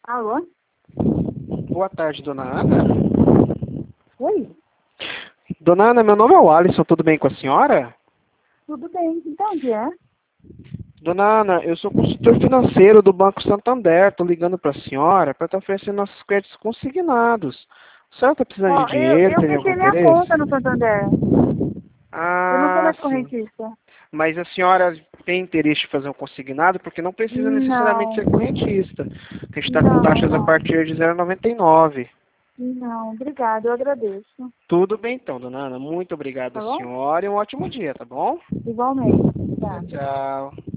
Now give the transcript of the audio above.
Alô? Boa tarde, dona Ana. Oi? Dona Ana, meu nome é o Alisson, tudo bem com a senhora? Tudo bem? Então, onde é? Dona Ana, eu sou consultor financeiro do Banco Santander, estou ligando para a senhora para estar oferecendo nossos créditos consignados. A senhora está precisando de Ó, dinheiro, eu tem algum fechei minha interesse? conta no Santander. Eu não sou Ah, mais sim. correntista. Mas a senhora tem interesse de fazer um consignado? Porque não precisa necessariamente Não, ser correntista. A gente está com não, taxas a não. partir de 0,99. Não, obrigada, eu agradeço. Tudo bem então, dona Ana. Muito obrigado Tá a bom? senhora e um ótimo dia, tá bom? Igualmente. Tchau, Tá. tchau.